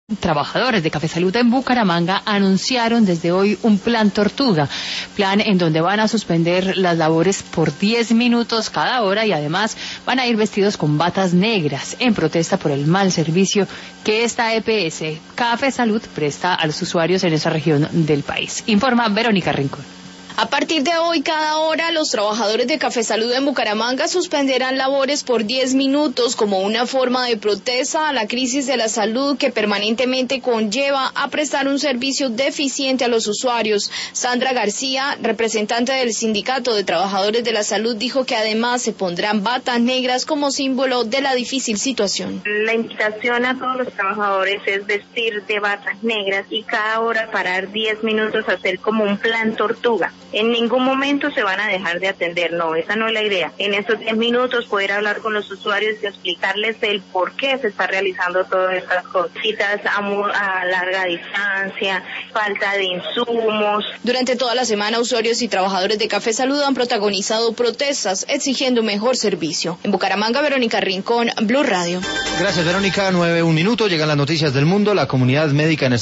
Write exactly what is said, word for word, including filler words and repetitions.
Trabajadores de Café Salud en Bucaramanga anunciaron desde hoy un plan Tortuga, plan en donde van a suspender las labores por diez minutos cada hora y además van a ir vestidos con batas negras en protesta por el mal servicio que esta E P S Café Salud presta a los usuarios en esa región del país. Informa Verónica Rincón. A partir de hoy, cada hora, los trabajadores de Café Salud en Bucaramanga suspenderán labores por diez minutos como una forma de protesta a la crisis de la salud que permanentemente conlleva a prestar un servicio deficiente a los usuarios. Sandra García, representante del Sindicato de Trabajadores de la Salud, dijo que además se pondrán batas negras como símbolo de la difícil situación. La invitación a todos los trabajadores es vestir de batas negras y cada hora parar diez minutos a hacer como un plan Tortuga. En ningún momento se van a dejar de atender, no, esa no es la idea. En esos diez minutos poder hablar con los usuarios y explicarles el por qué se está realizando todas estas cositas a, a larga distancia, falta de insumos. Durante toda la semana, usuarios y trabajadores de Café Salud han protagonizado protestas exigiendo un mejor servicio. En Bucaramanga, Verónica Rincón, Blue Radio. Gracias, Verónica. Nueve, un minuto, llegan las noticias del mundo. La comunidad médica en